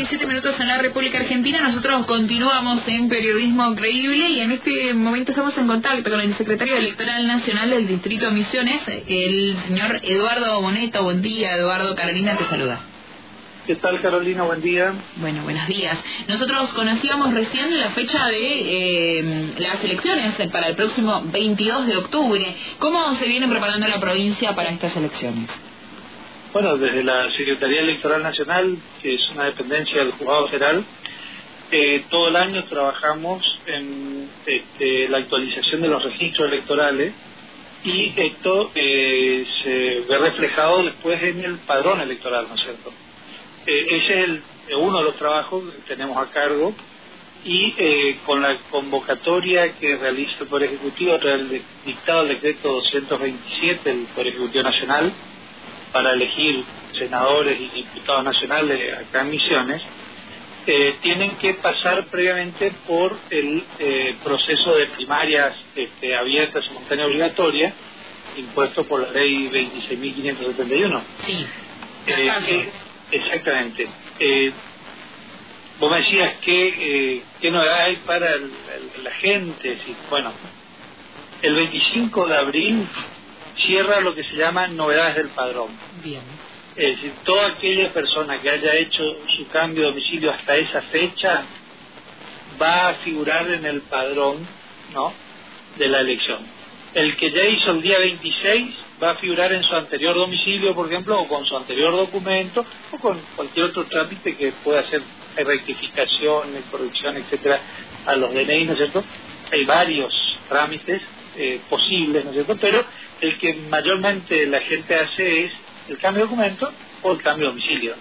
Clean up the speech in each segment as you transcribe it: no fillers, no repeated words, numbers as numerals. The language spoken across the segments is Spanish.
27 minutos en la República Argentina. Nosotros continuamos en Periodismo Creíble y en este momento estamos en contacto con el secretario electoral nacional del Distrito de Misiones, el señor Eduardo Bonetto. Buen día, Eduardo. Carolina te saluda. ¿Qué tal, Carolina? Buen día. Bueno, buenos días. Nosotros conocíamos recién la fecha de las elecciones para el próximo 22 de octubre. ¿Cómo se viene preparando la provincia para estas elecciones? Bueno, desde la Secretaría Electoral Nacional, que es una dependencia del Juzgado Federal, todo el año trabajamos en la actualización de los registros electorales y esto se ve reflejado después en el padrón electoral, ¿no es cierto? Ese es uno de los trabajos que tenemos a cargo y con la convocatoria que realiza el Poder Ejecutivo a través del dictado del decreto 227 del Poder Ejecutivo Nacional para elegir senadores y diputados nacionales acá en Misiones, tienen que pasar previamente por el proceso de primarias abiertas, simultáneas, obligatorias, impuesto por la ley 26.571. Sí. Exactamente. Vos me decías qué novedad hay para la gente. Sí, bueno, el 25 de abril cierra lo que se llama novedades del padrón. Bien. Es decir, toda aquella persona que haya hecho su cambio de domicilio hasta esa fecha va a figurar en el padrón, ¿no?, de la elección. El que ya hizo el día 26 va a figurar en su anterior domicilio, por ejemplo, o con su anterior documento, o con cualquier otro trámite que pueda hacer rectificación, corrección, etcétera, a los DNI, ¿no es cierto? Hay varios trámites posibles, ¿no es cierto? Pero el que mayormente la gente hace es el cambio de documento o el cambio de domicilio.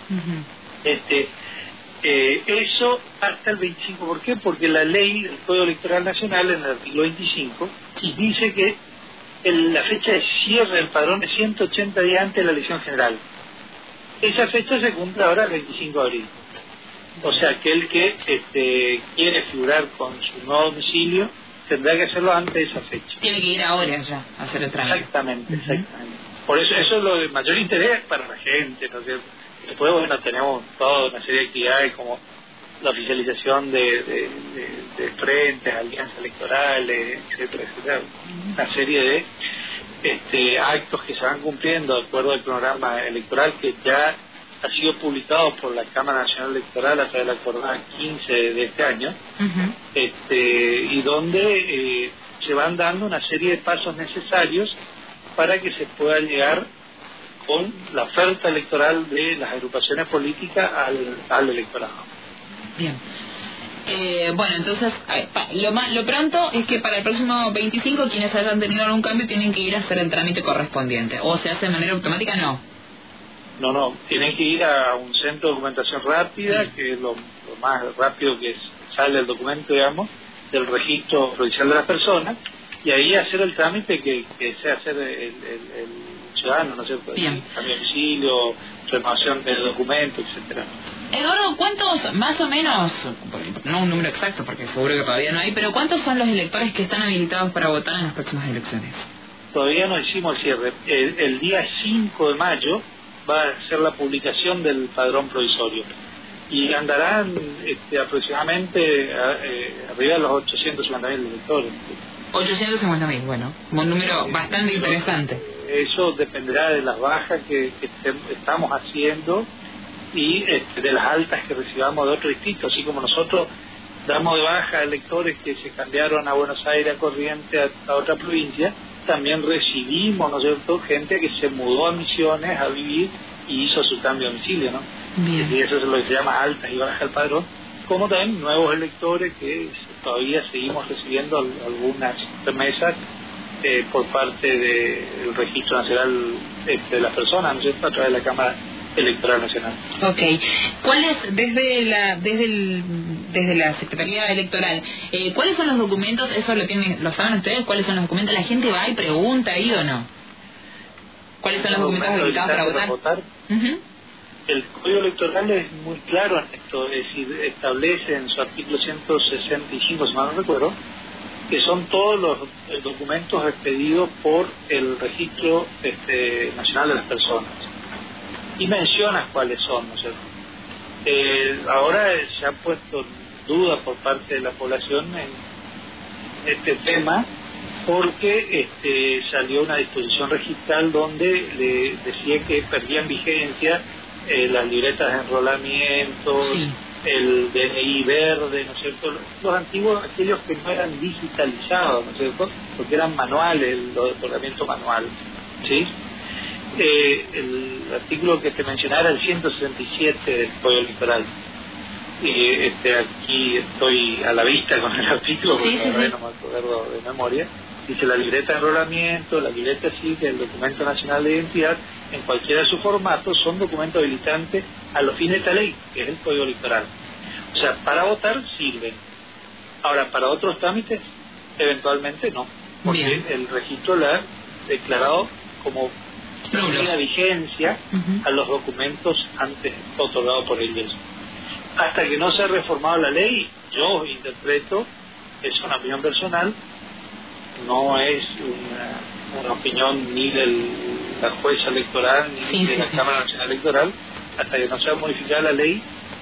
Eso hasta el 25. ¿Por qué? Porque la ley del Código Electoral Nacional, en el artículo 25, dice que la fecha de cierre del padrón es 180 días antes de la elección general. Esa fecha se cumple ahora el 25 de abril. O sea, aquel que quiere figurar con su nuevo domicilio tendrá que hacerlo antes de esa fecha. Tiene que ir ahora ya a hacer el trámite. Exactamente. Por eso es lo de mayor interés para la gente, ¿no es cierto? Después, bueno, tenemos toda una serie de actividades como la oficialización de frentes, alianzas electorales, etcétera, etcétera. Una serie de actos que se van cumpliendo de acuerdo al programa electoral que ya ha sido publicado por la Cámara Nacional Electoral a través de la jornada 15 de este año, y donde se van dando una serie de pasos necesarios para que se pueda llegar con la oferta electoral de las agrupaciones políticas al electorado. Bien. Bueno, entonces, lo pronto es que para el próximo 25 quienes hayan tenido algún cambio tienen que ir a hacer el trámite correspondiente. ¿O se hace de manera automática? No, tienen que ir a un centro de documentación rápida, que es lo más rápido que sale el documento, digamos, del registro provincial de las personas, y ahí hacer el trámite que desea hacer el ciudadano, ¿no es cierto? Bien. Cambio de domicilio, renovación de documentos, etcétera. Eduardo, ¿cuántos, más o menos, no un número exacto porque seguro que todavía no hay, pero cuántos son los electores que están habilitados para votar en las próximas elecciones? Todavía no hicimos el cierre. El día 5 de mayo va a ser la publicación del padrón provisorio y andarán aproximadamente arriba de los 850.000 electores. 850.000, bueno, un número bastante interesante. Eso dependerá de las bajas que estamos haciendo y de las altas que recibamos de otros distritos, así como nosotros damos de baja a electores que se cambiaron a Buenos Aires, a Corrientes, a otra provincia, también recibimos, ¿no es cierto?, gente que se mudó a Misiones a vivir y hizo su cambio de domicilio, ¿no? Bien. Y eso es lo que se llama altas y bajas al padrón, como también nuevos electores que todavía seguimos recibiendo algunas remesas por parte del Registro Nacional de las Personas, ¿no es cierto?, a través de la Cámara Electoral Nacional. Ok. ¿Cuáles, desde la Secretaría Electoral, cuáles son los documentos? ¿Eso lo saben ustedes? ¿Cuáles son los documentos? ¿La gente va y pregunta ahí o no? ¿Cuáles son los documentos habilitados para votar? El Código Electoral es muy claro en esto, es decir, establece en su artículo 165, si mal no recuerdo, que son todos los documentos expedidos por el Registro Nacional de las Personas. Y mencionas cuáles son, ¿no es cierto? Ahora se ha puesto en duda por parte de la población en este tema, porque salió una disposición registral donde le decía que perdían vigencia las libretas de enrolamiento, sí, el DNI verde, ¿no es cierto? Los antiguos, aquellos que no eran digitalizados, ¿no es cierto? Porque eran manuales, los de otorgamiento manual, ¿sí? El artículo que te mencionaba era el 167 del Código Electoral. Aquí estoy a la vista con el artículo, porque sí, no me acuerdo de memoria. Dice: la libreta de enrolamiento, la libreta cívica, el documento nacional de identidad, en cualquiera de sus formatos, son documentos habilitantes a los fines de esta ley, que es el Código Electoral. O sea, para votar sirven. Ahora, para otros trámites, eventualmente no, porque bien, el registro la ha declarado como una vigencia a los documentos antes otorgados por ellos. Hasta que no se ha reformado la ley, yo interpreto, es una opinión personal, no es una opinión ni de la jueza electoral ni de la Cámara Nacional Electoral, hasta que no sea modificada la ley,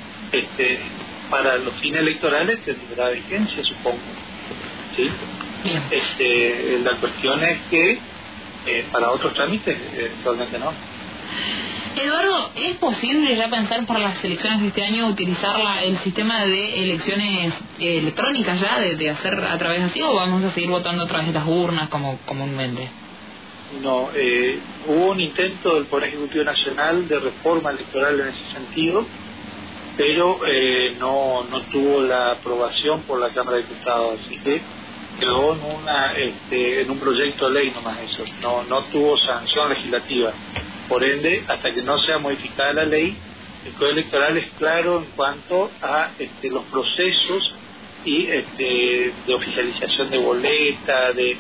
para los fines electorales tendrá vigencia, supongo. ¿Sí? La cuestión es que para otros trámites actualmente no. Eduardo, ¿es posible ya pensar para las elecciones de este año utilizar el sistema de elecciones electrónicas ya, de hacer a través de así, o vamos a seguir votando a través de las urnas como comúnmente? No, hubo un intento del Poder Ejecutivo Nacional de reforma electoral en ese sentido, pero no tuvo la aprobación por la Cámara de Diputados, así que quedó en un proyecto de ley nomás eso, no tuvo sanción legislativa. Por ende, hasta que no sea modificada la ley, el Código Electoral es claro en cuanto a los procesos y de oficialización de boleta, de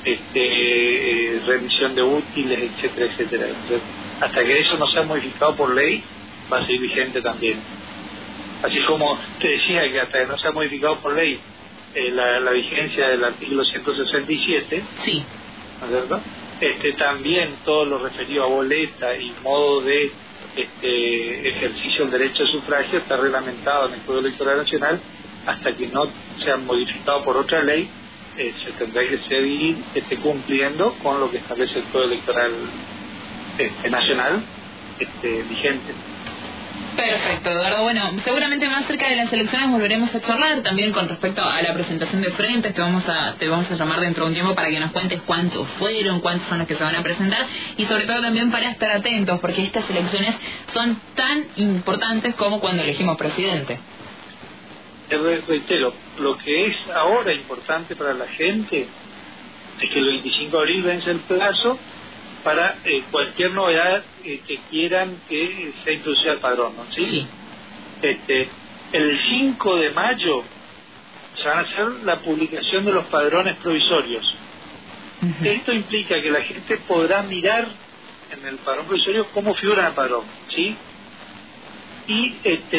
rendición de útiles, etcétera, etcétera. Entonces, hasta que eso no sea modificado por ley, va a seguir vigente también. Así como te decía que hasta que no sea modificado por ley la vigencia del artículo 167, sí, ¿no es cierto? También todo lo referido a boleta y modo de ejercicio del derecho de sufragio está reglamentado en el Código Electoral Nacional. Hasta que no sea modificado por otra ley, se tendrá que seguir cumpliendo con lo que establece el Código Electoral nacional vigente. Perfecto, Eduardo. Bueno, seguramente más cerca de las elecciones volveremos a charlar también con respecto a la presentación de frentes, que te vamos a llamar dentro de un tiempo para que nos cuentes cuántos fueron, cuántos son los que se van a presentar, y sobre todo también para estar atentos, porque estas elecciones son tan importantes como cuando elegimos presidente. Reitero, lo que es ahora importante para la gente es que el 25 de abril vence el plazo para cualquier novedad que quieran que sea introducida al padrón, ¿no? ¿Sí? Sí. El 5 de mayo se van a hacer la publicación de los padrones provisorios. Uh-huh. Esto implica que la gente podrá mirar en el padrón provisorio cómo figura el padrón, ¿sí? Y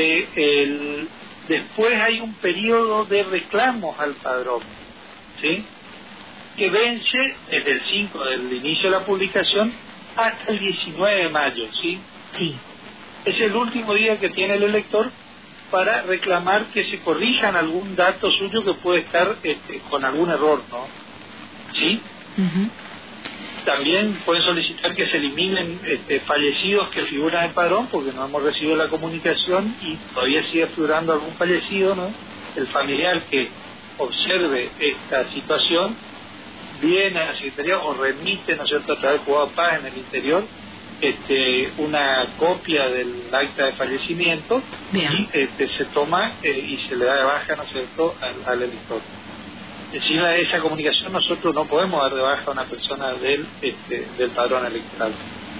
después hay un periodo de reclamos al padrón, ¿sí?, que vence desde el 5 del inicio de la publicación hasta el 19 de mayo, ¿sí? Sí. Es el último día que tiene el elector para reclamar que se corrijan algún dato suyo que puede estar con algún error, ¿no? ¿Sí? Uh-huh. También pueden solicitar que se eliminen fallecidos que figuran en el padrón, porque no hemos recibido la comunicación y todavía sigue figurando algún fallecido, ¿no? El familiar que observe esta situación viene a la Secretaría o remite, ¿no es cierto?, a través del Juzgado de Paz en el interior, una copia del acta de fallecimiento. Bien. Y se toma y se le da de baja, ¿no es cierto?, al elector. Encima de esa comunicación nosotros no podemos dar de baja a una persona del padrón electoral.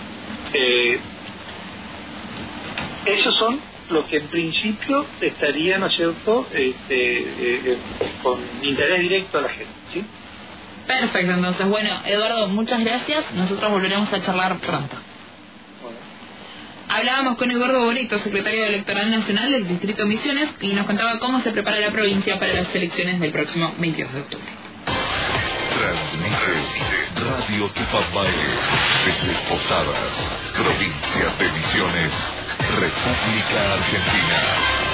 Esos son los que en principio estarían, ¿no es cierto?, con interés directo a la gente, ¿sí? Perfecto, entonces, bueno, Eduardo, muchas gracias. Nosotros volveremos a charlar pronto. Bueno. Hablábamos con Eduardo Boneto, secretario Electoral Nacional del Distrito Misiones, y nos contaba cómo se prepara la provincia para las elecciones del próximo 22 de octubre. Transmite Radio Tupac Baile desde Posadas, provincia de Misiones, República Argentina.